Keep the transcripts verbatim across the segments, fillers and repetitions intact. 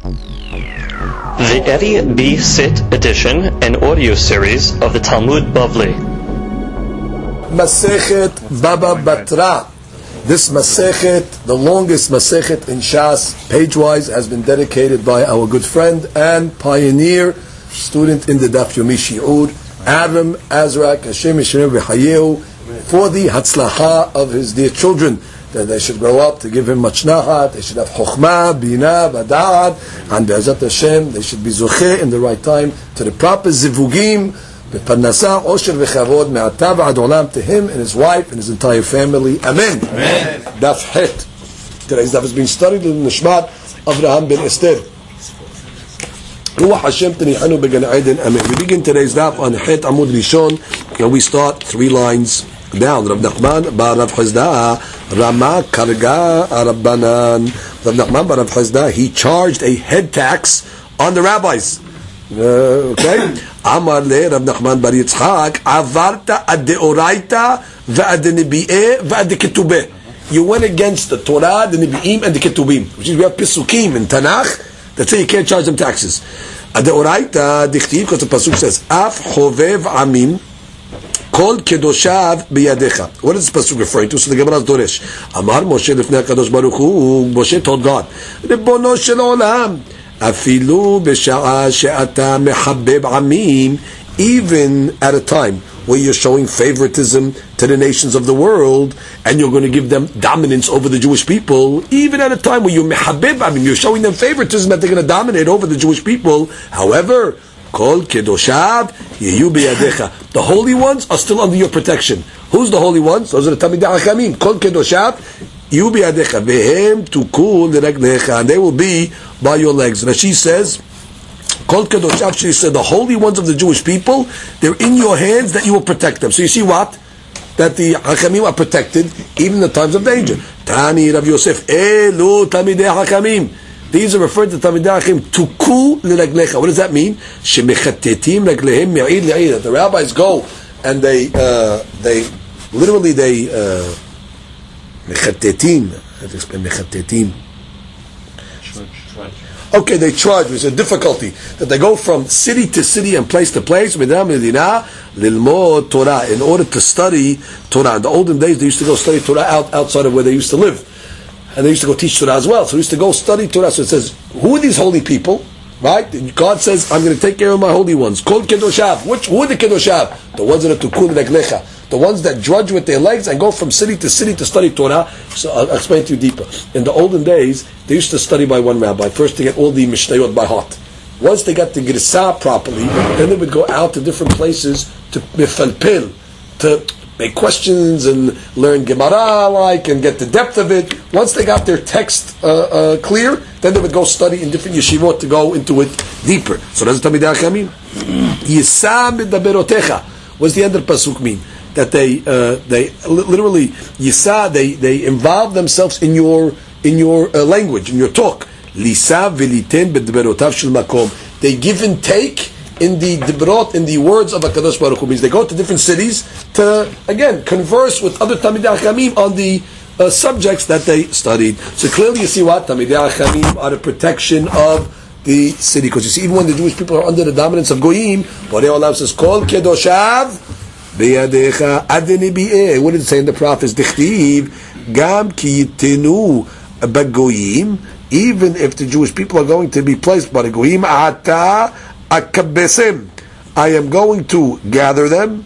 The Eddie B. Sit edition and audio series of the Talmud Bavli. Masechet Baba Batra. This Masechet, the longest Masechet in Shas, page-wise, has been dedicated by our good friend and pioneer, student in the Daf Yomi Shi'ur, Adam Azrak Hashem Yisrael V'Hayehu, for the Hatzlaha of his dear children, that they should grow up to give him much nahat, they should have chokhmah, bina, bada'at, and be'ezat Hashem, they should be zocheh in the right time to the proper zivugim, be'parnasa, osher v'chavod, me'ata v'ad olam, to him and his wife and his entire family. Amen. Amen. Daf Het. Today's daf is being studied in the Nishmat Avraham ben Esther. Ruach Hashem tenihanu began Eden. Amen. We begin today's daf on Het Amud Rishon, and we start three lines down. Rav Nachman bar Rav Chizda Rama Karga Rabbanan. Rav Nachman bar Rav Chizda, he charged a head tax on the rabbis. Uh, okay. Amar le Rav Nachman bar Yitzchak avarta ad deoraita ve'ad nebi'eh ve'ad ketubeh. You went against the Torah, the Nebi'im, and the Ketubim, which is we have Pesukim in Tanakh that say you can't charge them taxes. Ad deoraita dichtiv, because the pasuk says af chovev amim Kol kedoshav biyadecha. What is this pasuk referring to? So the Gemara is Doresh. Amar Moshe lefnei HaKadosh Baruch Hu. Moshe told God, Ribono shel olam, afilu b'sha'a she'ata mechabeb amim, even at a time where you're showing favoritism to the nations of the world, and you're going to give them dominance over the Jewish people, even at a time where you're mehabeb amim, you're showing them favoritism that they're going to dominate over the Jewish people. However, Kol kedoshav yehu biyadecha. The holy ones are still under your protection. Who's the holy ones? Those are the Talmidei Chachamim. Kol kedoshav yehu biyadecha vehem tukul l'reglecha, and they will be by your legs. Rashi says, Kol kedoshav, she said, the holy ones of the Jewish people, they're in your hands that you will protect them. So you see what? That the Chachamim are protected even in the times of danger. Tani Rav Yosef, Elu Talmidei Chachamim. These are referred to Talmidei Chachamim, tuku l'reglecha. What does that mean? Shemechatetim reglehem me'id le'id. The rabbis go and they, uh, they, literally they, mechatetim, uh, I have to explain mechatetim. Okay, they trudge. There's a difficulty that they go from city to city and place to place, lilmod Torah, in order to study Torah. In the olden days, they used to go study Torah out, outside of where they used to live. And they used to go teach Torah as well. So they used to go study Torah. So it says, who are these holy people? Right? And God says, I'm going to take care of my holy ones. Kol kedoshav. Which, who are the kedoshav? The ones that are tukul reglecha. The ones that drudge with their legs and go from city to city to study Torah. So I'll, I'll explain to you deeper. In the olden days, they used to study by one rabbi. First to get all the Mishnayot by heart. Once they got the Girsah properly, then they would go out to different places to mifalpil, to make questions and learn Gemara like and get the depth of it. Once they got their text uh, uh, clear, then they would go study in different yeshivot to go into it deeper. So that's the Talmidei Chachamim. Yisam b'daberotecha. What's the end of the pasuk mean? That they uh, they literally yisa they they involve themselves in your in your uh, language, in your talk. Lisa v'liten b'daberotav shel makom. They give and take in the dibrot, in the words of HaKadosh Baruch Hu. Means they go to different cities to, again, converse with other Talmidei Chachamim on the uh, subjects that they studied. So clearly you see what? Talmidei Chachamim are the protection of the city. Because you see, even when the Jewish people are under the dominance of Goyim, Borei Olam says, Kol kedoshav beyadecha ad nebi'eh. What did it say in the prophets? Dichtiv, gam ki yitenu bagoyim, even if the Jewish people are going to be placed by the Goyim, ata akabesim, I am going to gather them.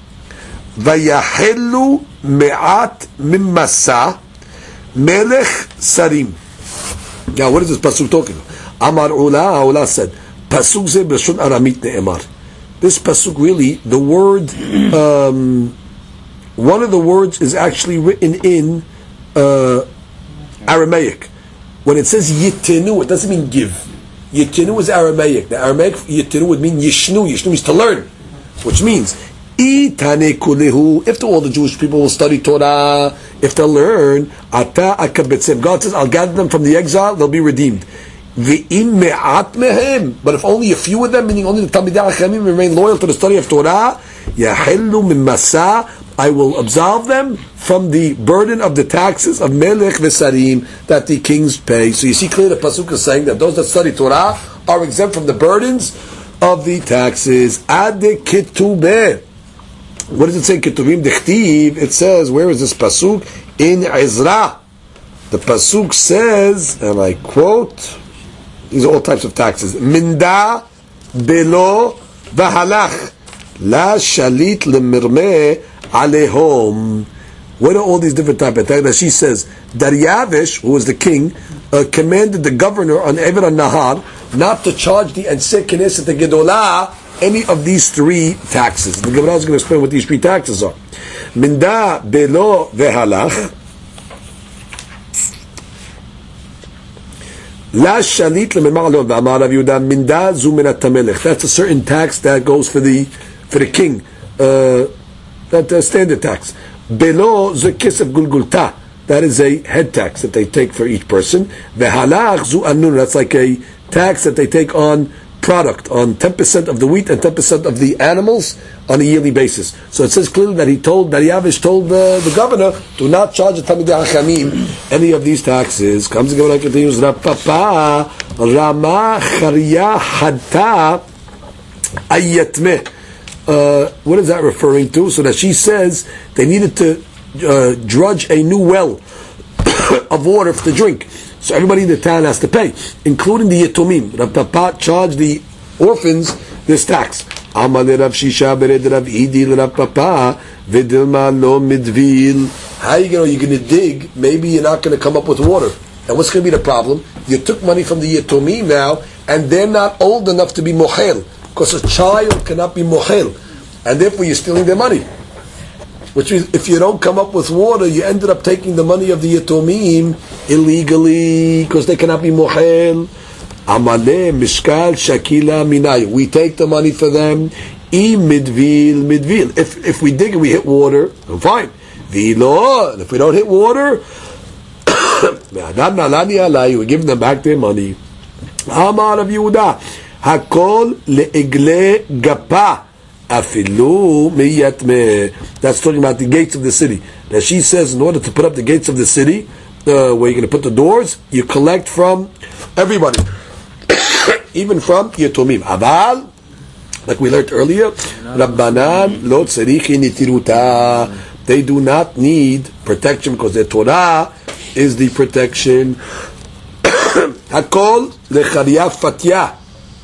Vayahelu me'at mimmasa melech sarim. Now, what is this pasuk talking about? Amar Ula, Ula said, pasuk ze b'lashon aramit ne'emar. This pasuk really, the word, um, one of the words is actually written in uh, Aramaic. When it says yitenu, it doesn't mean give. Yitenu is Aramaic. The Aramaic yitenu would mean yishnu. Yishnu means to learn, which means itane kulehu. If all the Jewish people will study Torah, if they'll learn, ata akabetzem. God says, I'll gather them from the exile; they'll be redeemed. Ve'im me'at mehem. But if only a few of them, meaning only the Talmidei Chachamim, remain loyal to the study of Torah, yahelu mimasa, I will absolve them from the burden of the taxes of melech v'sarim that the kings pay. So you see clearly the pasuk is saying that those that study Torah are exempt from the burdens of the taxes. Ade ketubeh. What does it say? Ketuvim dechtiv. It says, where is this pasuk? In Ezra. The pasuk says, and I quote, these are all types of taxes. Minda belo v'halach la shalit lemirmeh alehom. What are all these different types of taxes? She says, Daryavish, who was the king, uh, commanded the governor on Eved al-Nahar not to charge the Anseh Knesset the Gedolah any of these three taxes. The Gemara is going to explain what these three taxes are. Minda belo v'halach La shalit le'mema'alon v'amar Rav Yehuda minda zu min hatamelech. That's a certain tax that goes for the for the king. Uh, that uh, standard tax. Belo zu kesef gulgulta. That is a head tax that they take for each person. V'halach zu anun. That's like a tax that they take on product, on ten percent of the wheat and ten percent of the animals on a yearly basis. So it says clearly that he told, that Yavish told the, the governor, do not charge the Talmidei Hachamim any of these taxes. Comes the Gemara and continues, Rapapa Rama Charya Hadta Ayatmeh. Uh, what is that referring to? So that she says they needed to uh, drudge a new well of water to drink. So everybody in the town has to pay, including the Yetomim. Rav Papa charged the orphans this tax. Amar Rav Shisha bered Rav Idi Rav Papa v'dilma lo midvil. How you know you're going to dig? Maybe you're not going to come up with water. And what's going to be the problem? You took money from the Yetomim now, and they're not old enough to be mohel, because a child cannot be mohel, and therefore you're stealing their money. Which means if you don't come up with water, you ended up taking the money of the Yetomim illegally, because they cannot be mohel. Amale mishkal shakila minay. We take the money for them. I midvil midvil. If if we dig and we hit water, fine. Vilo. And if we don't hit water, we give them back their money. Amar Rav Yehuda hakol leegle gapa. Afilu miyatme. That's talking about the gates of the city. Now she says, in order to put up the gates of the city, uh, where you're going to put the doors, you collect from everybody, even from Yetomim. Aval, like we learned earlier, Rabbanan lo tzarich nitiruta. They do not need protection because their Torah is the protection. Hakol lecharya fatya.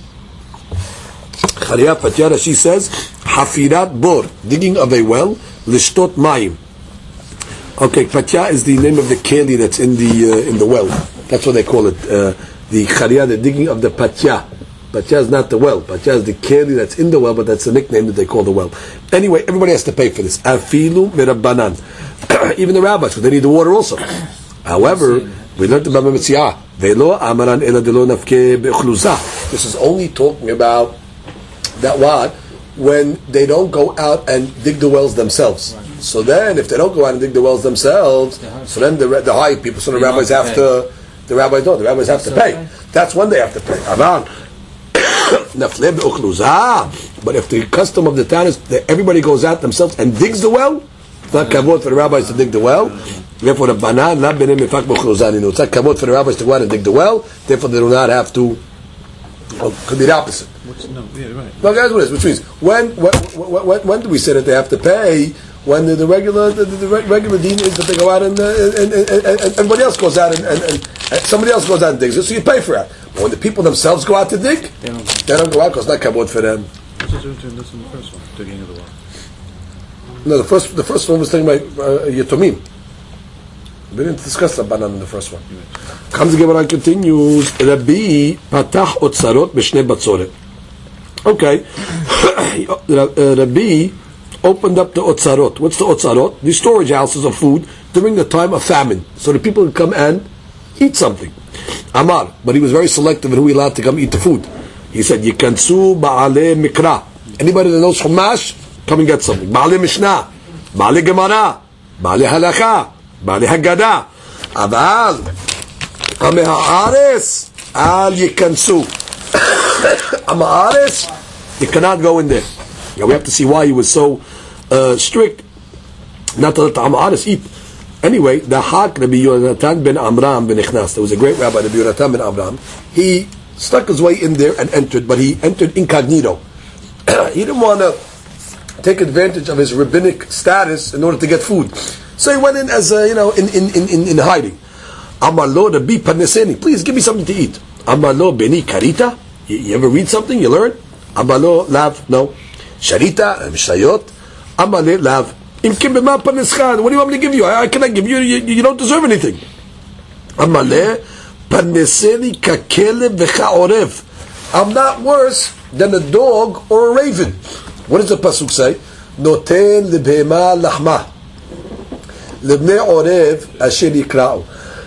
Charya fatya, she says, hafirat bor, digging of a well, lishtot mayim. Okay, fatya is the name of the keli that's in the uh, in the well. That's what they call it. Uh, the charya, the digging of the patya. Patya is not the well. Patya is the keli that's in the well, but that's the nickname that they call the well. Anyway, everybody has to pay for this. Afilu mirabbanan. Even the rabbis, because they need the water also. However, we learned about Mitzvah. Velo amaran ela delo nafke be'chluza. This is only talking about that what? When they don't go out and dig the wells themselves. Right. So then, if they don't go out and dig the wells themselves, so then the the high people, so the rabbis have to, the rabbis don't, the rabbis have to pay. That's when they have to pay. But if the custom of the town is that everybody goes out themselves and digs the well, it's not kavod for the rabbis to dig the well. Therefore, the banan not benim mifak b'chluzan. It's not kavod for the rabbis to go out and dig the well. Therefore, they do not have to. Oh, could be the opposite. What's, no, yeah, right. No, that's what it is. Which means when when, when when do we say that they have to pay? When the, the regular the, the regular deen is that they go out and, uh, and, and, and, and everybody else goes out and, and, and, and somebody else goes out and digs it, so you pay for it. But when the people themselves go out to dig, they don't, they don't go out because it's not kabod for them. What's the difference between this and the first one? Digging of the well. No, the first the first one was talking about uh, Yetomim. We didn't discuss the banan in the first one. Comes the Gemara and continues. Rabbi patach otzarot b'shnei batzoret. Okay, Rabbi opened up the otzarot. What's the otzarot? The storage houses of food during the time of famine, so the people could come and eat something. Amar, but he was very selective in who he allowed to come eat the food. He said, "Yikansu ba'alei mikra." Anybody that knows Chumash, come and get something. Ba'alei Mishnah, ba'alei Gemara, ba'alei Halacha, ba'alei Haggadah. Aval, amei ha'aretz al yikansu. Ama'aretz, you cannot go in there. Now we have to see why he was so uh, strict not to let the Ama'aretz eat. Anyway, the Hak Rabbi Yonatan ben Amram ben Ichnas, there was a great rabbi, Rabbi Yonatan ben Amram. He stuck his way in there and entered, but he entered incognito. He didn't want to take advantage of his rabbinic status in order to get food. So he went in as a, you know, in, in, in, in, in hiding. Amar lo Rabbi Parneseni, please give me something to eat. Amar lo Beni Karita, you, you ever read something, you learn? Amar lo Lav, no. Sharita, Mishnayot. Amar le Lav. Im kim b'ma Parneschan, what do you want me to give you? I, I cannot give you, you, you don't deserve anything. Amar le Parneseni kakele v'cha'orev. I'm not worse than a dog or a raven. What does the pasuk say? Noten lebhema lahma lebnei orev asher yikra'u.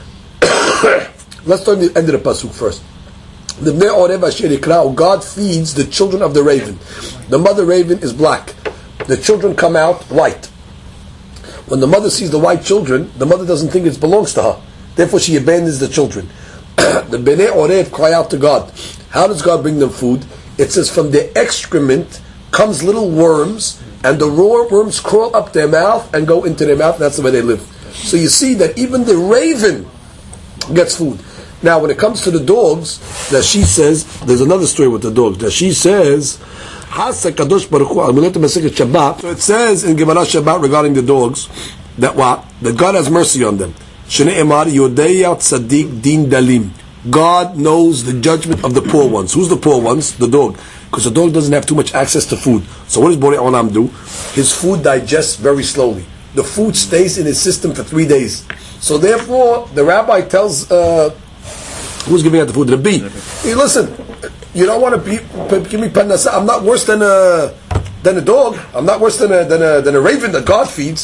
Let's start the end of the pasuk first. Lebnei orev asher yikra'u. God feeds the children of the raven. The mother raven is black. The children come out white. When the mother sees the white children, the mother doesn't think it belongs to her. Therefore, she abandons the children. The bnei orev cry out to God. How does God bring them food? It says from their excrement comes little worms, and the raw worms crawl up their mouth and go into their mouth, and that's the way they live. So you see that even the raven gets food. Now when it comes to the dogs, that she says, there's another story with the dogs, that she says, so it says in Gemara Shabbat regarding the dogs, that what? That God has mercy on them. God knows the judgment of the poor ones. Who's the poor ones? The dog. Because the dog doesn't have too much access to food. So what does Borei Olam do? His food digests very slowly. The food stays in his system for three days. So therefore, the rabbi tells, uh, who's giving out the food? The bee. Hey, listen, you don't want to be, give me parnasa. I'm not worse than a, than a dog. I'm not worse than a, than a, than a raven that God feeds.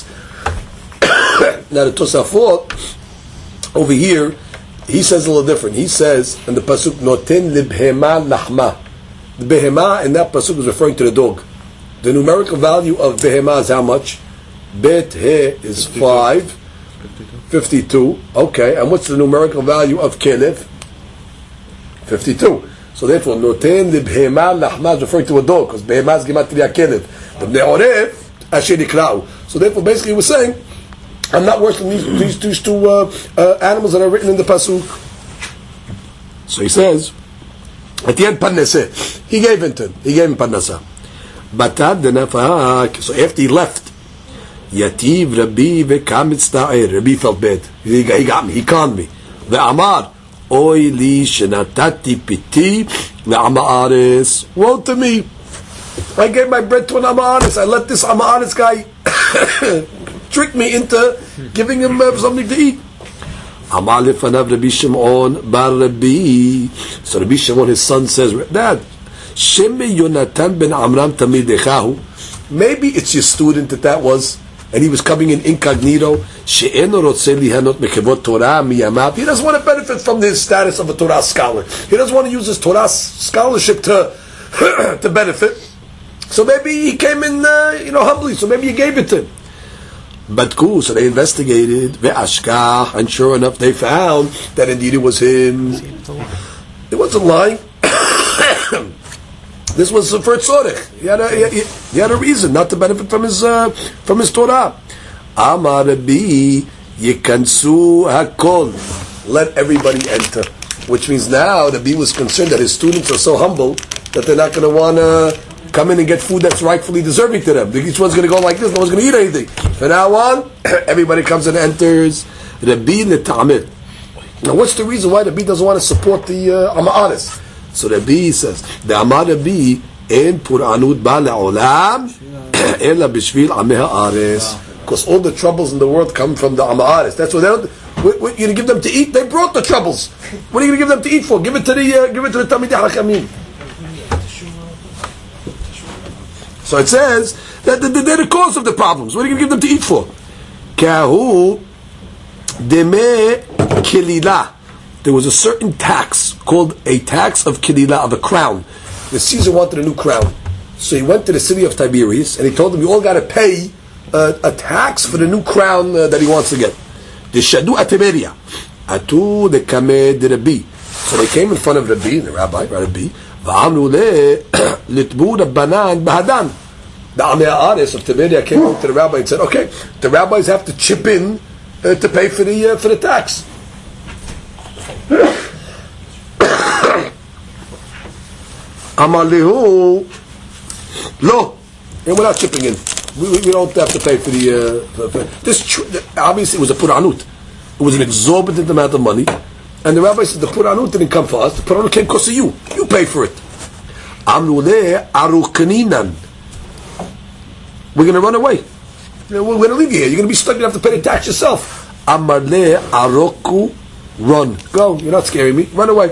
Now the Tosafot, over here, he says a little different. He says, in the pasuk, Noten libhema lahma. The behema in that pasuk is referring to the dog. The numerical value of behema is how much? Bet he is five. fifty-two. Okay, and what's the numerical value of kelev? fifty-two. So therefore, noten libhema lahma is referring to a dog, because behema is gematria kelev. The ne'orev asher yikra'u. So therefore, basically, we're saying, I'm not worse than these, these, these two uh, uh, animals that are written in the pasuk. So he says, at the end, parnaseh. He gave it to him. He gave him parnasah. Batad denafak. So after he left, Yativ Rabbi v'kam mitzta'er. Rabbi felt bad. He got, he got me. He conned me. Ve'amar oy li shenatati piti le'amaaris. Woe to me. I gave my bread to an amaaris. I let this amaaris guy trick me into giving him uh, something to eat. Amar lefanav Rabbi Shimon bar Rabbi. So Rabbi Shimon, his son, says, Dad, Shemi Yonatan ben Amram tamidechahu. Maybe it's your student that that was, and he was coming in incognito. She'eno rotzeh lihanot mekevot Torah miyamav. He doesn't want to benefit from his status of a Torah scholar. He doesn't want to use his Torah scholarship to to benefit. So maybe he came in, uh, you know, humbly. So maybe you gave it to him. But cool, so they investigated, ve'ashkach, and sure enough, they found that indeed it was him. It wasn't lying. This was for tzorech. He had a he, he had a reason not to benefit from his uh, from his Torah. Amar Rabbi yikansu hakol. Let everybody enter. Which means now the Rabbi was concerned that his students are so humble that they're not going to want to come in and get food that's rightfully deserving to them. Each one's going to go like this, no one's going to eat anything. From now on, everybody comes and enters. Rabbi Netamid. Now what's the reason why the Rabbi doesn't want to support the uh, Ama'aris? So Rabbi says, the Amar Rabbi en Pur'anud ba le'olam ela b'shvil ameh ha'ares. Because all the troubles in the world come from the Ama'aris. That's what they don't... What, what, you're going to give them to eat? They brought the troubles. What are you going to give them to eat for? Give it to the uh, give it to the Talmidei Hakamim. So it says that they're the cause of the problems. What are you going to give them to eat for? Kahu deme kilila. There was a certain tax called a tax of kilila, of a crown. The Caesar wanted a new crown. So he went to the city of Tiberias and he told them, you all got to pay uh, a tax for the new crown uh, that he wants to get. The Shadu Atiberia. Atu the Kamed Rabbi. So they came in front of Rabbi, the rabbi, Rabbi. V'amru le litbu Rabbanan b'hadan. The Amei Ha'aretz of Tiberia came up to the rabbi and said, okay, the rabbis have to chip in uh, to pay for the uh, for the tax. Amalehu, lo, and we're not chipping in. We, we, we don't have to pay for the. Uh, for, for, this tr- obviously it was a puranut. It was an exorbitant amount of money, and the rabbi said the puranut didn't come for us. The puranut came because of you. You pay for it. Amruleh arukaninan. We're going to run away. We're going to leave you here. You're going to be stuck. You have to pay the tax yourself. Amarle aroku, run. Go. You're not scaring me. Run away.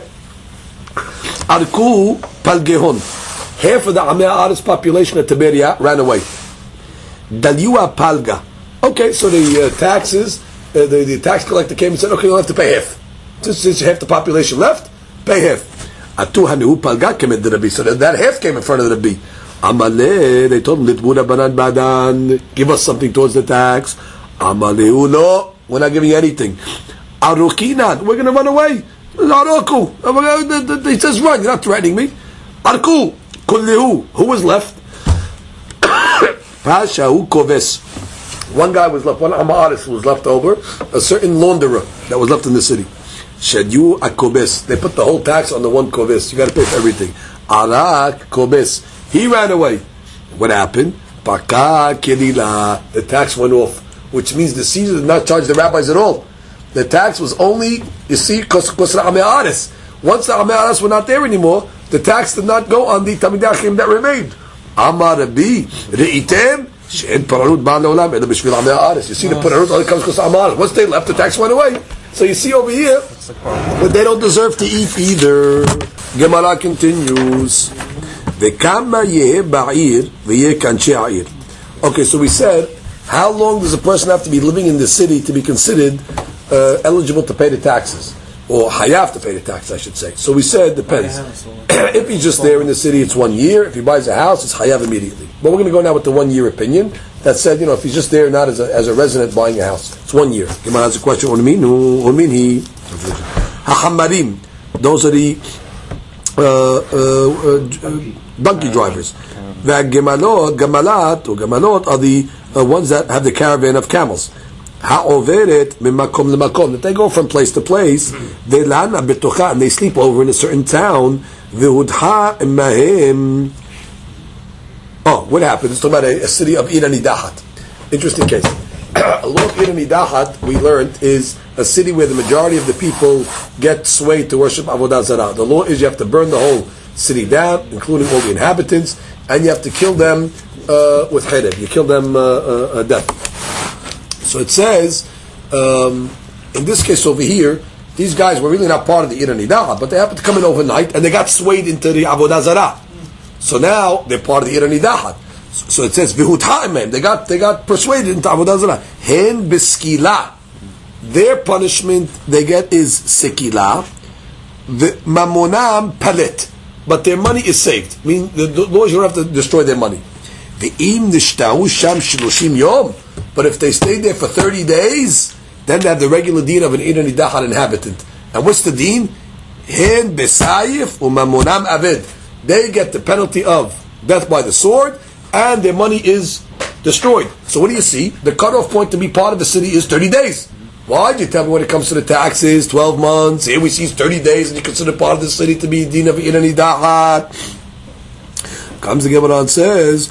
Arku palgehon. Half of the Amei Haaretz population of Tiberia ran away. Dalyua palga. Okay, so the uh, taxes, uh, the, the tax collector came and said, okay, you'll have to pay half. Since, since half the population left, pay half. Atu hanu palga kemed the Rabbi. So that, that half came in front of the Rabbi. Amale, they told him, Litbuna banan badan, give us something towards the tax. Amale, no, we're not giving you anything. Arukinan, we're going to run away. Aruku, he says run, you're not threatening me. Arku, kullihu, who was left? Pashahu koves. One guy was left, one Amaris was left over, a certain launderer that was left in the city. Shadyu akobes, they put the whole tax on the one koves, you got to pay for everything. Arak kobes. He ran away. What happened? Baka kedila. The tax went off, which means the Caesar did not charge the rabbis at all. The tax was only, you see, because of the Amei Haaretz. Once the Amei Haaretz were not there anymore, the tax did not go on the Talmidei Chacham that remained. Amar Rabbi reitem she'en paranut ba'al le'olam ela b'shvil Amei Haaretz. You see, the paranut only comes because of Amei Haaretz. Once they left, the tax went away. So you see over here, but they don't deserve to eat either. Gemara continues. Okay, so we said, how long does a person have to be living in the city to be considered uh, eligible to pay the taxes? Or hayav to pay the taxes, I should say. So we said, depends. If he's just there in the city, it's one year. If he buys a house, it's hayav immediately. But we're going to go now with the one year opinion that said, you know, if he's just there, not as a, as a resident buying a house, it's one year. Gemara has a question. What do you mean? What do you mean? Hachamarim. Those are the uh, uh, uh, donkey drivers. The gemalot, gemalat, or gemalot are the uh, ones that have the caravan of camels. Ha'overet mimakom lemakom. That they go from place to place. They lana betocha, and they sleep over in a certain town. V'hudha imahem. Oh, what happened? It's talking about a, a city of Ir Nidahat. Interesting case. A law of Ir Nidahat, we learned, is a city where the majority of the people get swayed to worship Avodah Zarah. The law is you have to burn the whole city down, including all the inhabitants, and you have to kill them uh, with chereb. You kill them uh, uh, death. So it says, um, in this case over here, these guys were really not part of the Ir Nidahat, but they happened to come in overnight, and they got swayed into the Avodah Zarah. So now they're part of the Ir Nidahat. So it says v'huta'imem. They got they got persuaded into Avodah Zarah. Hen b'skila. Their punishment they get is sekila. The mamonam palet. But their money is saved. I mean, the, the laws, you don't have to destroy their money. V'im nishtau sham shloshim yom. But if they stayed there for thirty days, then they have the regular deen of an Ir Nidahat inhabitant. And what's the deen? Hen besayif u'mamonam aved. They get the penalty of death by the sword, and their money is destroyed. So what do you see? The cutoff point to be part of the city is thirty days. Why? You tell me when it comes to the taxes, twelve months. Here we see thirty days, and you consider part of the city to be din of Ir Nidahat. Comes the Gemara and says,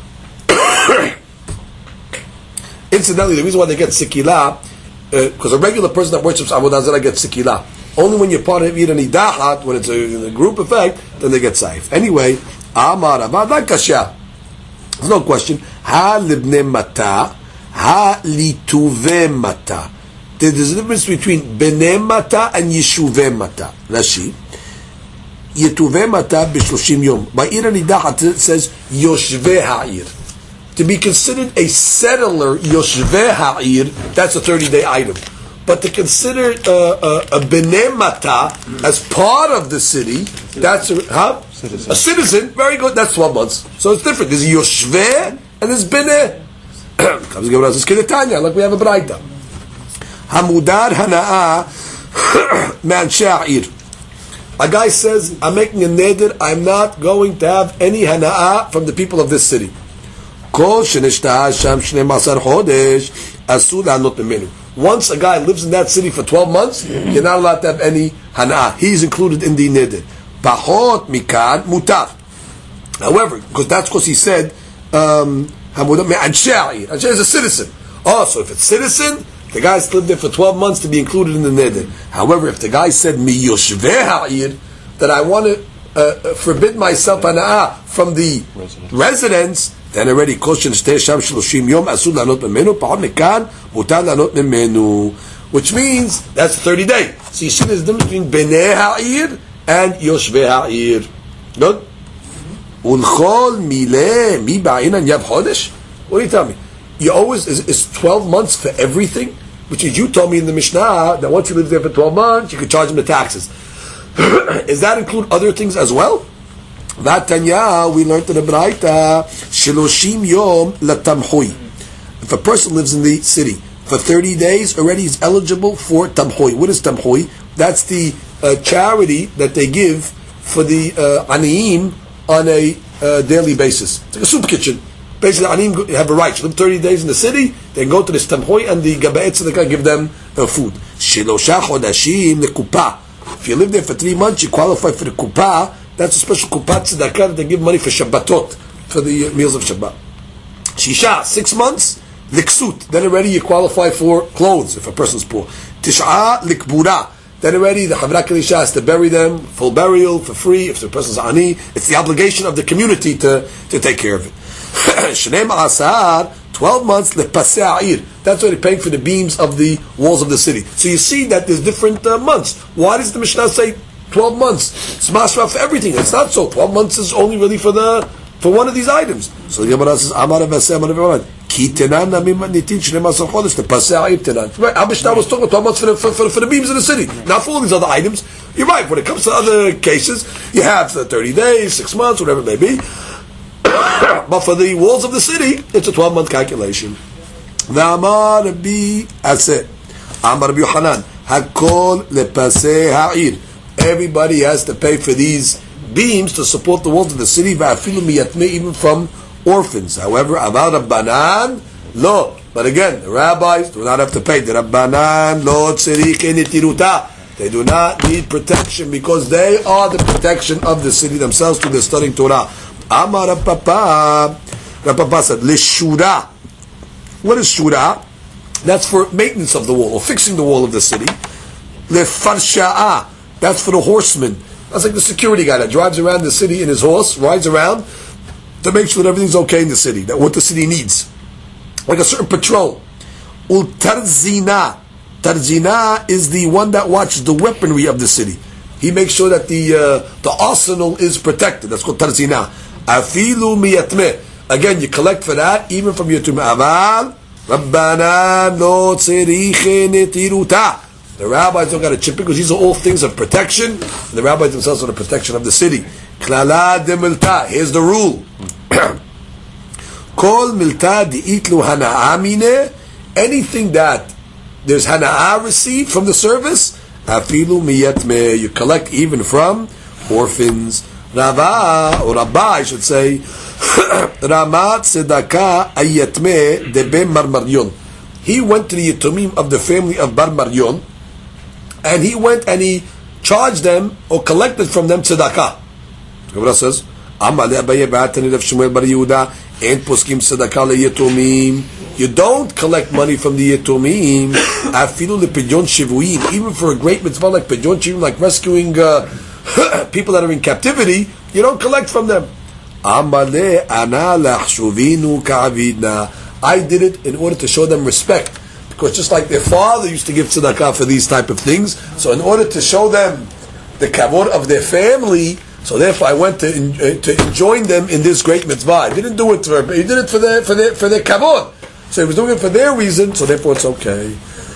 incidentally, the reason why they get sikila, because uh, a regular person that worships Avodah Zarah gets sikila. Only when you're part of Ir Nidahat, when it's a, a group effect, then they get saif. Anyway, Amar Avad Kasha. There's no question. Ha libne mata, ha lituve mata. There's a difference between bene mata and yeshuve mata. Rashi. Yetuve mata b'shloshim yom. By Ir Nidahat it says yoshve ha'ir. To be considered a settler, yoshve ha'ir, that's a thirty-day item. But to consider uh, uh, a bnei mata as part of the city, that's a, huh? Citizen. a citizen. Very good. That's twelve months. So it's different. There's yoshveh and there's bnei. Comes the Gemara says kedetanya, like we have a braita. Hamudar hana'a man sha'ir. A guy says, I'm making a neder. I'm not going to have any hana'a from the people of this city. Kol shenishta sham shnei masar chodesh asu la'anot mimenu. Once a guy lives in that city for twelve months, you're not allowed to have any hana'ah. He's included in the neder. Pachot mikad mutar. However, because that's because he said, um, Anshe is a citizen. Oh, so if it's citizen, the guy's lived there for twelve months to be included in the neder. However, if the guy said, Mi yoshveh ha'ir, that I want to uh, forbid myself ana'ah from the Resident. residents, then already koshin shteh sham shloshim yom asud lanot memenu, pa'od mekan mutar lanot memenu. Which means, that's thirty days. So you see there's a difference between beneh ha'ir and yoshveh ha'ir. Good? Ulchol mileh mi ba'inan yav chodesh? What do you tell me? You always, is, is twelve months for everything? Which is, you told me in the Mishnah that once you live there for twelve months, you can charge them the taxes. Does that include other things as well? Vatanya, we learned in the Braita, Shiloshim Yom Latamhui. If a person lives in the city for thirty days, already is eligible for Tamhui. What is Tamhui? That's the uh, charity that they give for the uh, Aniyim on a uh, daily basis. It's like a soup kitchen. Basically, Aniyim have a right to live thirty days in the city, they go to this Tamhui and the Gabayet Tzedakah give them uh, food. Shilosha Chodashim Lekupah. If you live there for three months, you qualify for the Kupah. That's a special Kupah Tzedakah that they give money for Shabbatot, for the uh, meals of Shabbat. Shisha, six months, Liksut. Then already you qualify for clothes if a person's poor. Tish'a Likbura. Then already the Havra Kadisha has to bury them, full burial, for free, if the person's ani. It's the obligation of the community to, to take care of it. Shneim Asar, twelve months, Lepaseh Ha'ir. That's why they're paying for the beams of the walls of the city. So you see that there's different uh, months. Why does the Mishnah say twelve months? It's masra for everything. It's not so. twelve months is only really for the for one of these items. So the Gemara says, Amar Avaseh, Amar Avaseh, Ki tenan namim nitin shneim asar chodesh, Lepaseh Ha'ir tenan. Right, our Mishnah was talking about twelve months for the, for, for, for the beams of the city, not for all these other items. You're right, when it comes to other cases, you have thirty days, six months, whatever it may be. But for the walls of the city, it's a twelve-month calculation. V'amar Rabbi Aseh, Amar Rabbi Yochanan, Hakol lepaseh ha'ir. Everybody has to pay for these beams to support the walls of the city. V'afilu miyatmeh, even from orphans. However, Aval Rabbanan, lo. But again, the rabbis do not have to pay. The Rabbanan lo tzerich netiruta. They do not need protection because they are the protection of the city themselves to the studying Torah. Amar Rapapa, Rapapa said, Leshura. What is Shura? That's for maintenance of the wall, or fixing the wall of the city. Lefarsha'a. That's for the horseman. That's like the security guy that drives around the city in his horse, rides around to make sure that everything's okay in the city, that what the city needs. Like a certain patrol. Ul-Tarzina. Tarzina is the one that watches the weaponry of the city. He makes sure that the uh, the arsenal is protected. That's called Tarzina. Afilu miyatmeh. Again, you collect for that, even from yatum. Aval Rabbana lo tzerich netiruta. The rabbis don't got to chip in because these are all things of protection. And the rabbis themselves are the protection of the city. Klala de milta. Here's the rule. Kol milta di'itlu hana'amine. Anything that there's hana'ah received from the service, afilu miyatmeh. You collect even from orphans. Rava, or Rabba, I should say, Ramat Tzedakah Ayatmeh de Ben Marmaryon. He went to the Yitumim of the family of Bar Maryon, and he went and he charged them or collected from them tzedakah. The Gemara says, Amale Abaye Ba'atani Rav Shmuel Bar Yehuda and Poskim tzedakah leYitumim. You don't collect money from the Yitumim. Afilu lePidyon Shivuim, even for a great mitzvah like Pidyon Shivuim, like rescuing uh, people that are in captivity, you don't collect from them. Amale ana lachshuvinu ka'avidna. I did it in order to show them respect, because just like their father used to give tzedakah for these type of things, so in order to show them the kavod of their family, so therefore I went to uh, to join them in this great mitzvah. I didn't do it for he did it for their for their for their kavod. So he was doing it for their reason, so therefore it's okay.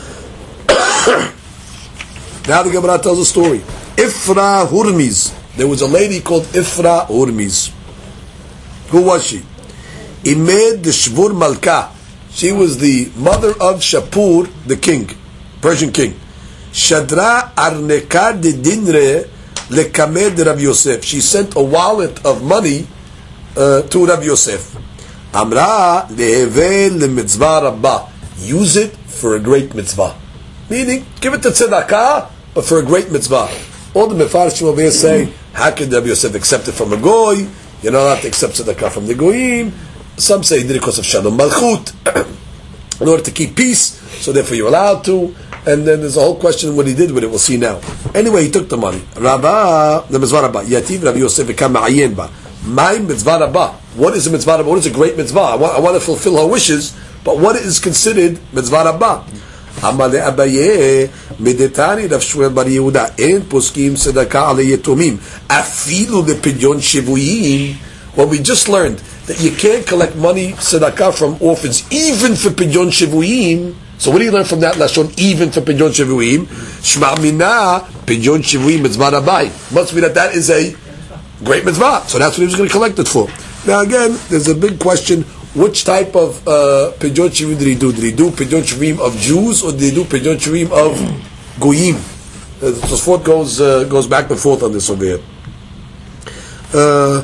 Now the Gemara tells a story. Ifra Hurmiz. There was a lady called Ifra Hurmiz. Who was she? Imed the Shvur Malka. She was the mother of Shapur, the king, Persian king. Shadra Arneka de Dinre Lekamed Rav Yosef. She sent a wallet of money uh, to Rav Yosef. Amra Leheve LeMitzvah Rabbah. Use it for a great mitzvah. Meaning, give it to tzedakah, but for a great mitzvah. All the Mefarshim over here say, how could Rabbi Yosef accept it from a goy? You're not allowed to accept tzedakah from the goyim. Some say he did it because of shalom malchut, in order to keep peace, so therefore you're allowed to. And then there's a whole question what he did with it. We'll see now. Anyway, he took the money. Rabba, the mitzvah Rabba, Yativ Rabbi Yosef v'kam ma'ayin ba. My mitzvah Rabba. What is a mitzvah Rabba? What is a great mitzvah? I want, I want to fulfill her wishes, but what is considered mitzvah Rabba? Amale Abaye medetani Rav Shmuel bar Yehuda en poskim tzedakah ale yetomim afilu lepidyon shivuyim. Well, we just learned that you can't collect money tzedakah from orphans even for pidyon shivuyim. So what do you learn from that lashon? Even for pidyon shivuyim, shma mina pidyon shivuyim mitzvah Rabba. Must be that that is a great mitzvah. So that's what he was going to collect it for. Now again, there's a big question. Which type of uh, pidyon shivuyim did he do? Did he do pidyon shivuyim of Jews, or did he do pidyon shivuyim of goyim? Uh, the Tosfot goes uh, goes back and forth on this over here. Uh,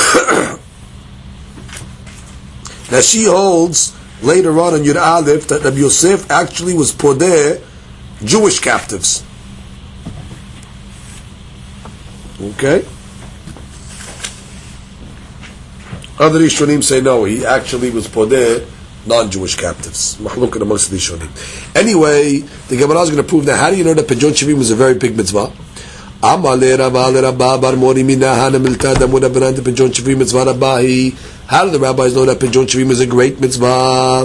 now she holds later on in Yud Aleph that Rabbi Yosef actually was podeh Jewish captives. Okay. Other Rishonim say no, he actually was podeh non-Jewish captives. Machlukah amongst the Rishonim. Anyway, the Gemara is going to prove that. How do you know that pidyon shivuyim was a very big mitzvah? Amale Rabba Rabba bar Mori minahan milta damud abenan the pidyon shivuyim mitzvah Rabbahi. How do the rabbis know that pidyon shivuyim is a great mitzvah?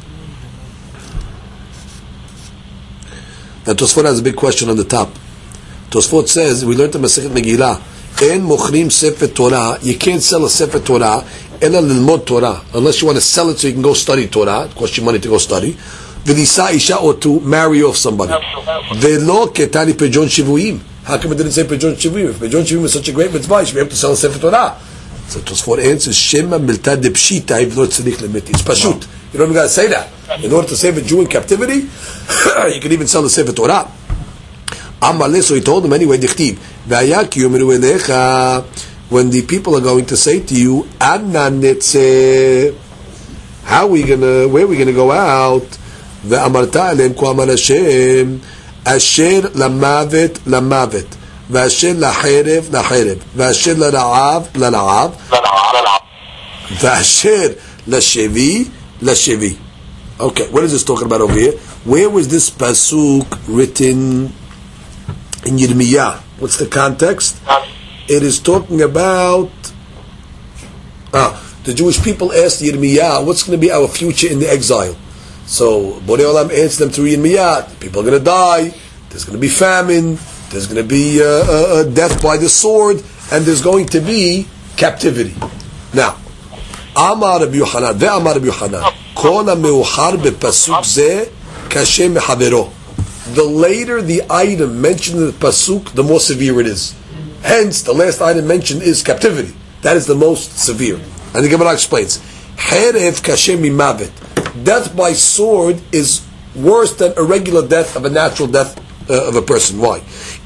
Now Tosfot has a big question on the top. Tosfot says, we learned the Masechet Megillah, En mochrim sefer Torah. You can't sell a sefer Torah ela lilmod Torah unless you want to sell it so you can go study Torah. It costs you money to go study. V'nisa isha, or to marry off somebody. Ve'lo ketani pidyon shivuyim. How come it didn't say pidyon shivuyim? If pidyon shivuyim is such a great mitzvah, you should be able to sell a sefer Torah. So Tosfot answers, Shema milta de pshita ivlo tzedich lemiti. It's pashut. You don't even got to say that. In order to save a Jew in captivity, you can even sell the sefer Torah. Amale, so he told him anyway, dichtib, when the people are going to say to you, Anna netze, how are we gonna, where are we gonna go out? Ve'amarta alem ko amar Hashem, asher lamavet lamavet, ve'asher lacherev lacherev, ve'asher lara'av lara'av, ve'asher lashevi lashevi. Okay, what is this talking about over here? Where was this pasuk written in Yirmiyah? What's the context? It is talking about ah, the Jewish people asked Yirmiyah, what's going to be our future in the exile? So Borei Olam answered them through Yirmiyah, people are going to die, there's going to be famine, there's going to be uh, uh, death by the sword, and there's going to be captivity. Now, Amar Rabbi Yochanan, ve'amar Rabbi Yochanan, kol ha'meuchar bepasuk zeh kashem mehavero. The later the item mentioned in the pasuk, the more severe it is. Hence, the last item mentioned is captivity. That is the most severe. And the Gemara explains, Herev kashem mimavet. Death by sword is worse than a regular death of a natural death uh, of a person. Why?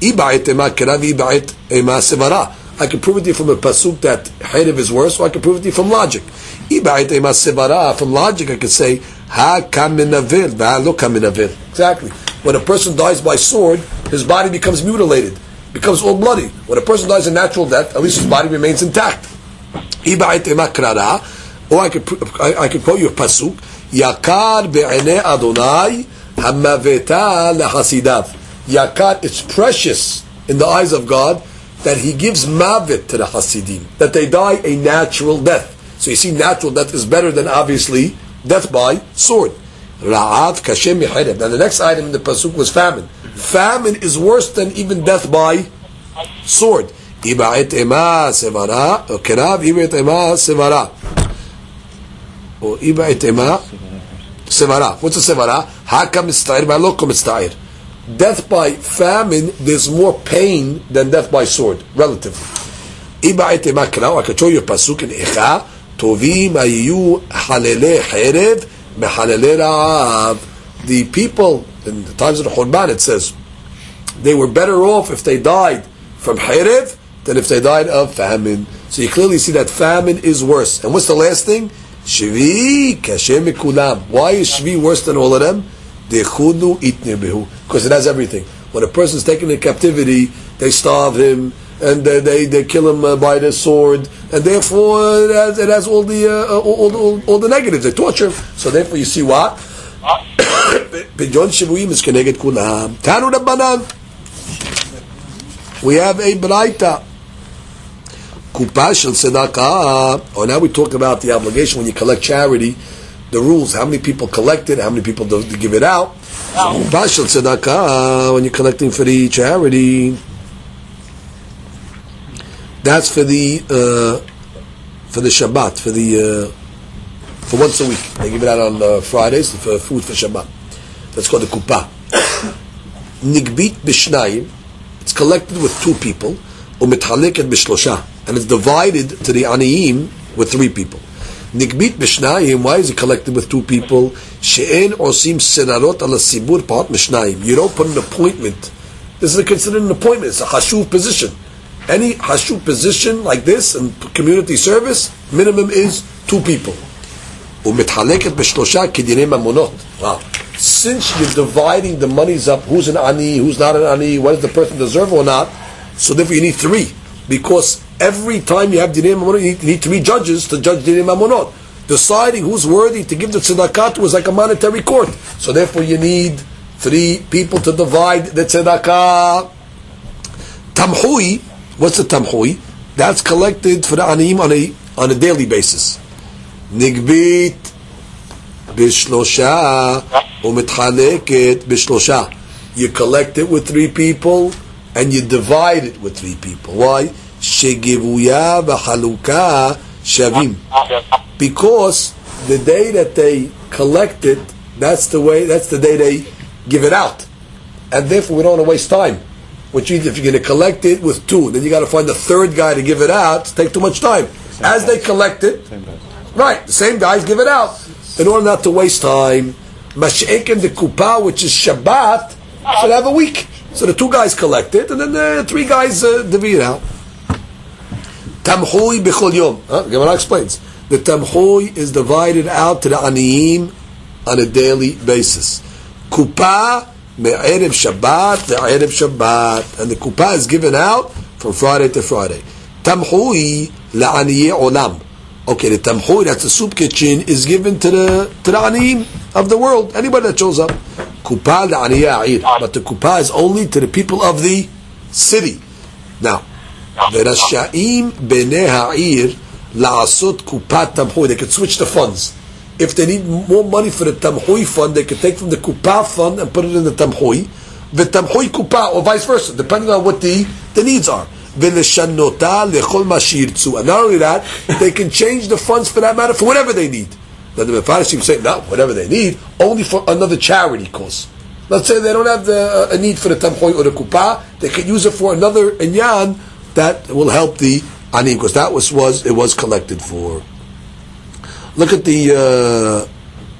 I can prove it to you from a pasuk that Herev is worse, or I can prove it to you from logic. From logic, I can say, Ha kaminavil, va lo kaminavil. Exactly. When a person dies by sword, his body becomes mutilated, becomes all bloody. When a person dies a natural death, at least his body remains intact. Or I could I, I could quote you a pasuk: Yakar be'enei Adonai hamaveta lehasidav. Yakar, it's precious in the eyes of God that He gives mavet to the hasidim, that they die a natural death. So you see, natural death is better than obviously death by sword. Ra'av kashem miharev. Now the next item in the pasuk was famine. Famine is worse than even death by sword. Iba'et ema sevara, or kerav iba'et ema sevara, or iba'et ema sevara. What's a sevara? Haka mitzta'ir ba'loko mitzta'ir. Death by famine, there's more pain than death by sword, relatively. Iba'et ema kerav. I can show you a pasuk in Echa. Tovim ayu halele herev. The people in the times of the Khurban, it says they were better off if they died from Herev than if they died of famine. So you clearly see that famine is worse. And what's the last thing? Shvi kashem mikulam. Why is Shvi worse than all of them? Because it has everything. When a person is taken into captivity, they starve him, and uh, they they kill him uh, by the sword, and therefore it has, it has all the uh, all, all, all the negatives. They torture him. So therefore, you see what? Pidyon Shivuim is keneged kulam. Tanu Rabbanan. We have a braita. Kupa shel tzedakah. Oh, now we talk about the obligation when you collect charity. The rules: how many people collect it, how many people do, do give it out. Kupa shel tzedakah, when you're collecting for the charity, that's for the uh, for the Shabbat, for the uh, for once a week. They give it out on uh, Fridays for food for Shabbat. That's called the kupa. Nigbit b'shnayim. It's collected with two people. Umithaleket b'shlosha, and it's divided to the aniyim with three people. Nigbit b'shnayim. Why is it collected with two people? She'en osim senarot ala sibur part mishnayim. You don't put an appointment. This is considered an appointment. It's a hashuv position. Any hashuv position like this in community service, minimum is two people. Umithaleket b'shlosha k'dinei mamonot. Wow. Since you're dividing the monies up, who's an ani, who's not an ani, what does the person deserve or not, so therefore you need three. Because every time you have dinei mamonot, you need, you need three judges to judge dinei mamonot. Deciding who's worthy to give the tzedakah to is like a monetary court. So therefore you need three people to divide the tzedakah. Tamhui, what's the tamhui? That's collected for the aniyim on a, on a daily basis. Nigbit bishlosha umitchaleket bishlosha. You collect it with three people and you divide it with three people. Why? Shegivuya v'haluka shavim. Because the day that they collect it, that's the way. That's the day they give it out, and therefore we don't want to waste time. Which means if you're going to collect it with two, then you got to find the third guy to give it out. It's take too much time. As they collect it. Right, the same guys give it out in order not to waste time. Mash'ek and the kupa, which is Shabbat, should have a week. So the two guys collect it, and then the three guys uh, divvy it out. Tamhui b'chol yom. Huh? Gemara explains. The tamhui is divided out to the aniyim on a daily basis. Kupa me'erev Shabbat me'erev Shabbat, and the kupa is given out from Friday to Friday. Tamhui la'aniyeh olam. Okay, the tamhui, that's the soup kitchen, is given to the to the aniyim of the world. Anybody that shows up. Kupa la'aniyeh a'ir. But the kupa is only to the people of the city. Now, v'rasha'im b'nei ha'ir la'asot kupat tamhui. They could switch the funds. If they need more money for the tamhui fund, they could take from the kupa fund and put it in the tamhui. The tamhui kupa, or vice versa, depending on what the, the needs are. And not only that, they can change the funds for that matter for whatever they need. Now the Mefarshim say, no, whatever they need, only for another charity cause. Let's say they don't have the, uh, a need for the tamchoy or the kupa, they can use it for another inyan that will help the ani, because that was, was it was collected for. Look at the uh,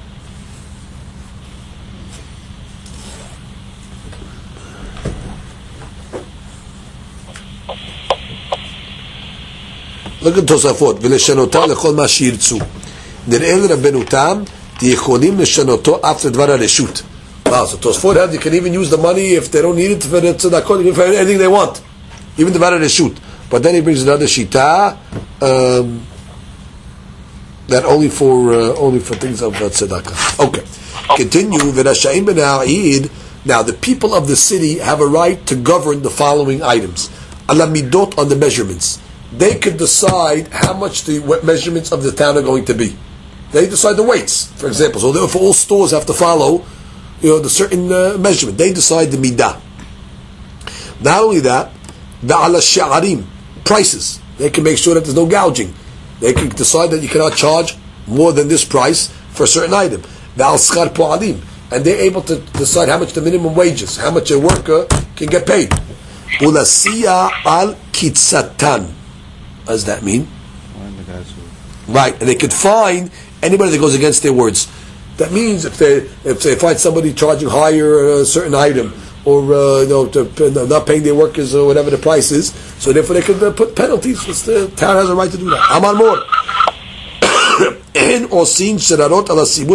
look at Tosafot. ולשנותה לכל מה שירצו. נראה לרבנותם יכולים לשנותו אף לדבר הרשות. Wow, so Tosafot had, you can even use the money if they don't need it for the tzedakot, for anything they want, even the דבר הרשות. But then he brings another shita um, that only for uh, only for things of uh, tzedakah. Okay, continue. ולשעים בני העיר. Now the people of the city have a right to govern the following items. על המידות, on the measurements. They could decide how much the measurements of the town are going to be. They decide the weights, for example. So therefore all stores have to follow, you know, the certain uh, measurement. They decide the midah. Not only that, the ala sha'arim, prices. They can make sure that there's no gouging. They can decide that you cannot charge more than this price for a certain item. The al schar po'alim. And they're able to decide how much the minimum wages, how much a worker can get paid. Ulasiya al kitzatan. What does that mean? Right, and they could fine anybody that goes against their words. That means if they if they find somebody charging higher a certain item, or uh, you know, to, not paying their workers or whatever the price is, so therefore they could uh, put penalties. The town has a right to do that. Aman more.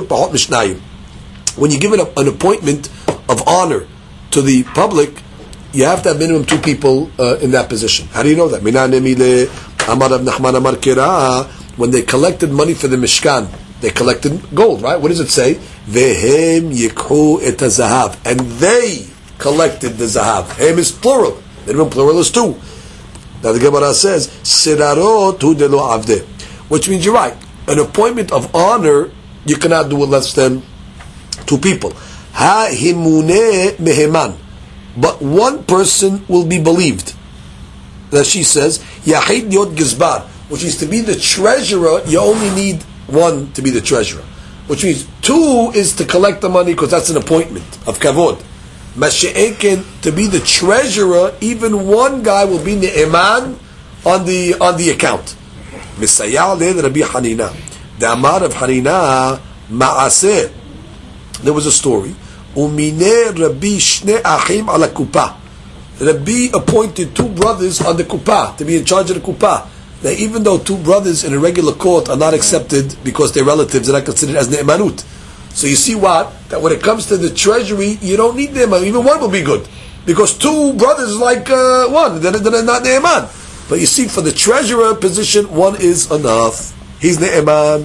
When you give an, an appointment of honor to the public, you have to have minimum two people uh, in that position. How do you know that? When they collected money for the Mishkan, they collected gold, right? What does it say? Vehem yikhu et zahav, and they collected the zahav. Hem is plural. Minimum plural is two. Now the Gemara says, Sirarot hu de lo avde, which means you're right. An appointment of honor, you cannot do with less than two people. Ha himune meheman, but one person will be believed. That she says, Yahid yod gizbar, which is to be the treasurer, you only need one to be the treasurer. Which means two is to collect the money because that's an appointment of kavod. Mashe'eken, to be the treasurer, even one guy will be ne'eman on the on the account. Misayah le Rabbi Hanina. The Amar of Hanina ma'aseh. There was a story. Umine Rabbi shne achim ala kupa. Rabbi appointed two brothers on the kupa to be in charge of the kupa. Now, even though two brothers in a regular court are not accepted because they're relatives, they're not considered as ne'emanut. So you see what? That when it comes to the treasury, you don't need ne'eman. Even one will be good. Because two brothers is like uh, one. They're, they're not ne'eman. But you see, for the treasurer position, one is enough. He's ne'eman.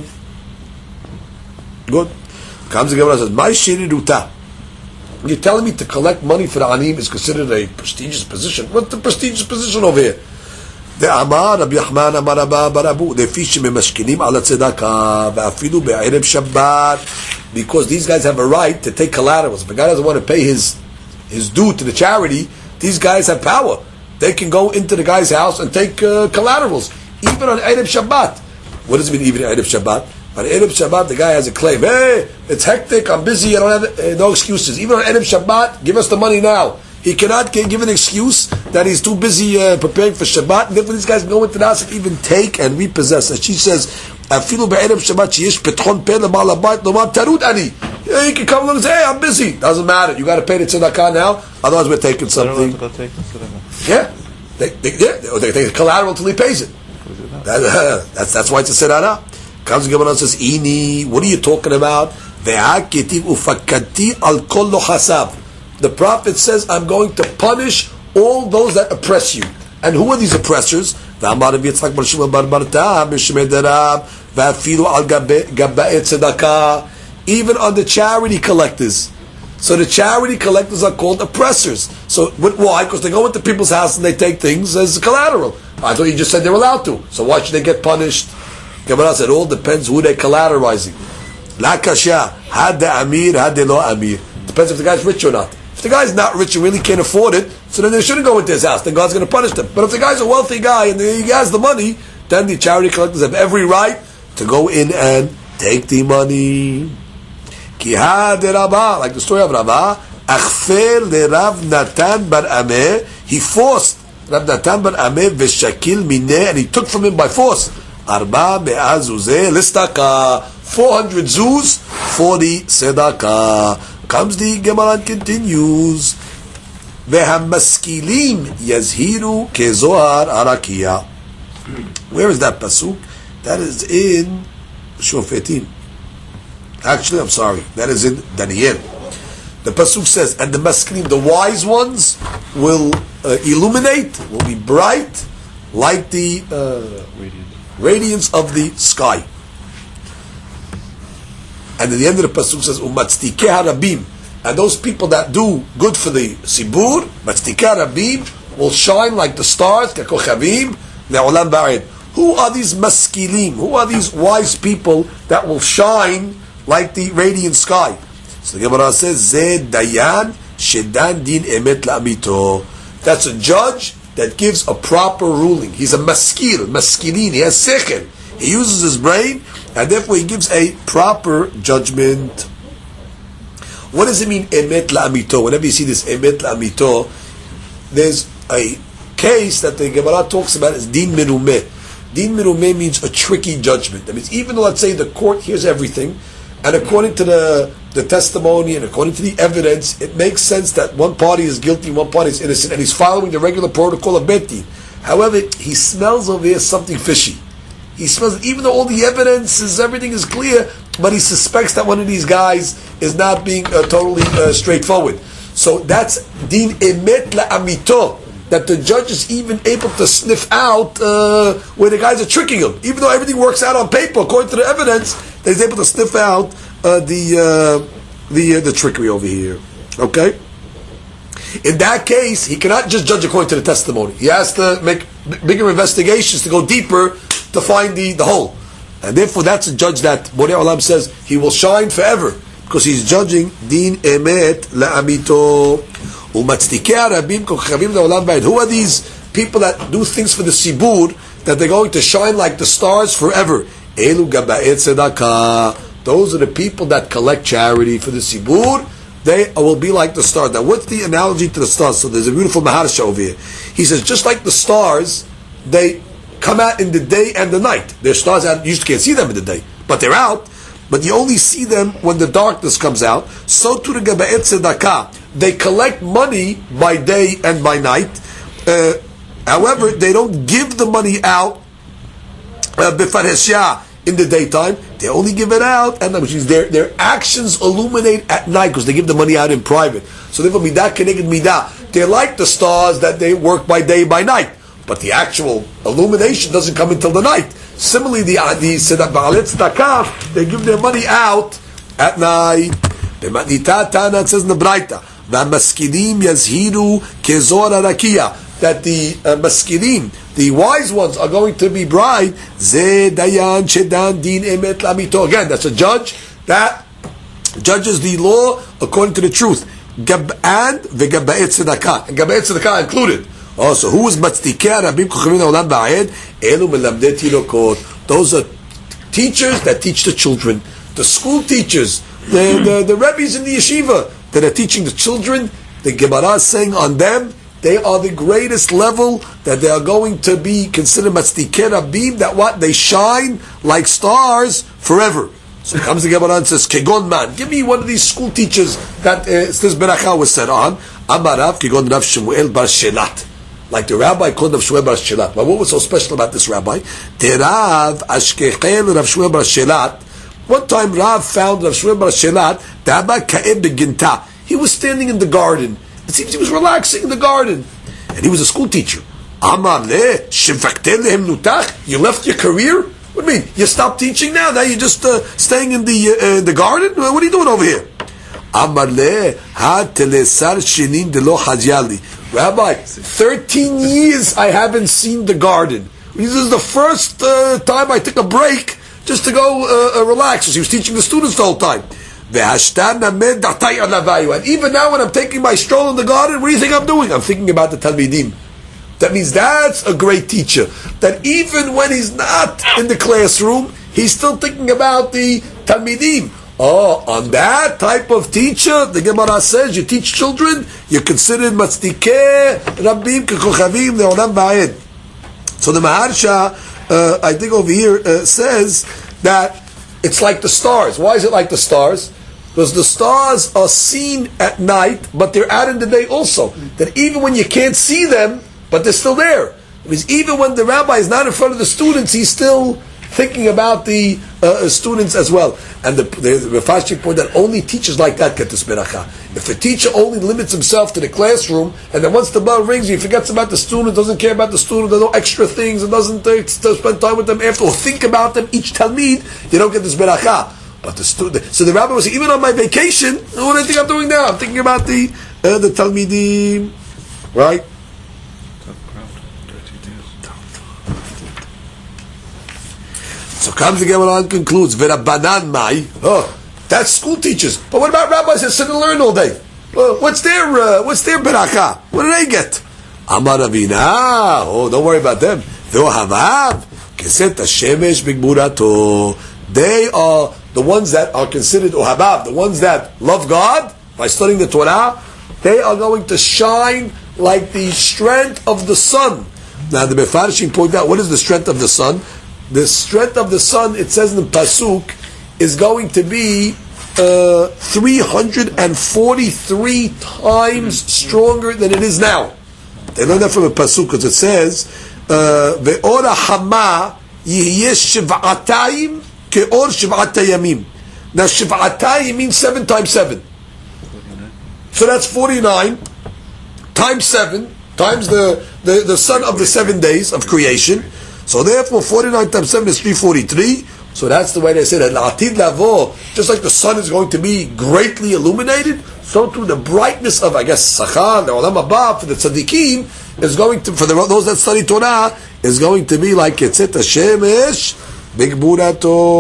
Good. Comes the Gemara and says, "My shiriruta." You're telling me to collect money for the anim is considered a prestigious position? What's the prestigious position over here? The Amar Rabbi Yachman Amar Abba Barabu the fish memashkinim ala tzedakah ve'afilu be'erev Shabbat, because these guys have a right to take collaterals. If a guy doesn't want to pay his his due to the charity, these guys have power. They can go into the guy's house and take uh, collaterals, even on erev Shabbat. What does it mean, even on erev Shabbat? On erev Shabbat, the guy has a claim. Hey, it's hectic. I'm busy. I don't have uh, no excuses. Even on erev Shabbat, give us the money now. He cannot give an excuse that he's too busy uh, preparing for Shabbat. And therefore, these guys go into the house and even take and repossess. And she says, "Afilu be'erev Shabbat sheyesh petchon peh le'baal habayit lomar tarut ani." Yeah, you can come along and say, "Hey, I'm busy." Doesn't matter. You got to pay the tzedakah now. Otherwise, we're taking something. Yeah, they, they, yeah, they take collateral until he pays it. That, uh, that's that's why it's a serara. Comes the Gemara and says, "Ini, what are you talking about?" Ve'aketiv ufakati al kol lo hasab. The Prophet says, I'm going to punish all those that oppress you. And who are these oppressors? Even on the charity collectors. So the charity collectors are called oppressors. So why? Because they go into people's house and they take things as collateral. I thought you just said they're allowed to. So why should they get punished? Gemara said, it all depends who they're collateralizing. La kasha, had the amir, had the lo amir. Depends if the guy's rich or not. If the guy's not rich and really can't afford it, so then they shouldn't go into his house. Then God's going to punish them. But if the guy's a wealthy guy and he has the money, then the charity collectors have every right to go in and take the money. Kiha de Rabba, like the story of Rabba, Achfer le Rav Natan bar Ameh, he forced Rav Natan bar Ameh v'shakil mineh, and he took from him by force. Arba me'ah zuzeh listaka, four hundred zuz for the tzedakah. Comes the Gemara and continues. Vehamaskilim yazhiru kezohar arakia. Where is that pasuk? That is in Shofetim. Actually, I'm sorry. That is in Daniel. The pasuk says, and the maskilim, the wise ones, will uh, illuminate, will be bright, like the uh, radiance of the sky. And at the end of the pasuk says, "Umatztikei harabim," and those people that do good for the sibur, matztikei harabim, will shine like the stars, kekochavim le'olam ba'ed. Who are these maskilim? Who are these wise people that will shine like the radiant sky? So the Gemara says, "Zeh dayan shedan din emet la'amito." That's a judge that gives a proper ruling. He's a maskil, maskilin. He has sechel. He uses his brain, and therefore he gives a proper judgment. What does it mean, emet la'amito? Whenever you see this emet la'amito, there's a case that the Gemara talks about as din merumeh. Din merumeh means a tricky judgment. That means even though, let's say, the court hears everything, and according to the, the testimony and according to the evidence, it makes sense that one party is guilty, one party is innocent, and he's following the regular protocol of bet din. However, he smells over here something fishy. He smells, even though all the evidence is, everything is clear, but he suspects that one of these guys is not being uh, totally uh, straightforward. So that's din emet la'amito, that the judge is even able to sniff out uh, where the guys are tricking him. Even though everything works out on paper according to the evidence, that he's able to sniff out uh, the uh, the uh, the trickery over here. Okay? In that case, he cannot just judge according to the testimony. He has to make b- bigger investigations to go deeper to find the, the hole. And therefore, that's a judge that Borei Olam says he will shine forever, because he's judging din emet la'amito. Umatztikei arabim kokhavim le'olam ba'ed. Who are these people that do things for the sibur, that they're going to shine like the stars forever? Elu gaba'et tzedakah. Those are the people that collect charity for the sibur. They will be like the stars. Now, what's the analogy to the stars? So there's a beautiful Maharsha over here. He says, just like the stars, they come out in the day and the night. They're stars out, you just can't see them in the day, but they're out. But you only see them when the darkness comes out. So to the Gaba'et Tzedakah, they collect money by day and by night. Uh, however, they don't give the money out Befareshya in the daytime. They only give it out, and which means their their actions illuminate at night, because they give the money out in private. So therefore, midah keneged midah. They're like the stars that they work by day by night, but the actual illumination doesn't come until the night. Similarly, the the Ba'alei Tzedakah, they give their money out at night. The Matnita Tana says in the Braita, "V'maskidim yazhiru kezor harakia," that the uh, maskidim, the wise ones, are going to be bright. Ze dayan shedan din emet lamito. Again, that's a judge that judges the law according to the truth. Gab and v'gaba'et tzedakah, and gaba'et tzedakah included. Also, who is matztikei arabim kokhavim le'olam ba'ed? Elu melamdei tilokot. Those are teachers that teach the children, the school teachers, the the, the rebbes in the yeshiva that are teaching the children. The Gemara is saying on them, they are the greatest level, that they are going to be considered matztikei rabim, that what? They shine like stars forever. So comes the Gemara and says, Kegon man, give me one of these school teachers that uh, this beracha was said on. Amarav Kegon Rav Shmuel bar Shelat. Like the rabbi called Rav Shmuel bar Shelat. But what was so special about this rabbi? Terav Ashkechel Rav Shmuel bar Shelat. One time Rav found Rav Shmuel bar Shelat, Daba Ka'eb beginta. He was standing in the garden. It seems he was relaxing in the garden. And he was a school teacher. Amar le, shivaktel lehem nutach. You left your career? What do you mean? You stopped teaching now? Now you're just uh, staying in the uh, the garden? What are you doing over here? Amar le, ha telesar shinin de lo hazyali. Rabbi, thirteen years I haven't seen the garden. This is the first uh, time I took a break just to go uh, uh, relax. He was teaching the students the whole time. And even now when I'm taking my stroll in the garden, what do you think I'm doing? I'm thinking about the Talmidim. That means that's a great teacher. That even when he's not in the classroom, he's still thinking about the Talmidim. Oh, on that type of teacher, the Gemara says, you teach children, you're considered matztikei rabim kekochavim le'olam ba'ed. So the Maharsha, uh, I think over here, uh, says that it's like the stars. Why is it like the stars? Because the stars are seen at night, but they're out in the day also. That even when you can't see them, but they're still there. Because even when the rabbi is not in front of the students, he's still thinking about the uh, students as well. And the, the, the Rafashi point that only teachers like that get this beracha. If a teacher only limits himself to the classroom, and then once the bell rings, he forgets about the student, doesn't care about the student, there's no extra things, and doesn't uh, spend time with them after, or think about them, each talmid, you don't get this beracha. But the student, so the rabbi was saying, even on my vacation, what do I think I'm doing now? I'm thinking about the uh, the talmidim, right? So comes the Gemara and concludes, V'Rabbanan mai. Oh, that's school teachers. But what about rabbis that sit and learn all day? Well, what's their uh, what's their beracha? What do they get? Amar Ravina. Oh, don't worry about them. V'Ohavav keset hashemesh b'gmurato. They are the ones that are considered Ohabav, the ones that love God by studying the Torah. They are going to shine like the strength of the sun. Now the Mefarshim point out, what is the strength of the sun? The strength of the sun, it says in the Pasuk, is going to be uh, three hundred forty-three times stronger than it is now. They learn that from the Pasuk because it says, Ve'ora hama yihyeh shiv'atayim ke'or shiv'at hayamim. Now shiv'atayim means seven times seven. So that's forty-nine times seven, times the, the, the sun of the seven days of creation. So therefore, forty-nine times seven is three hundred forty-three. So that's the way they say that. La'atid lavo, just like the sun is going to be greatly illuminated, so too the brightness of, I guess, Sachar, the Olam Haba, for the tzaddikim, is going to, for the, those that study Torah, is going to be like Ketzet HaShemesh,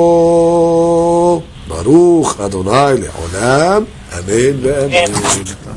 Bigburato, Baruch Adonai Le'olam, Amen ve'amen.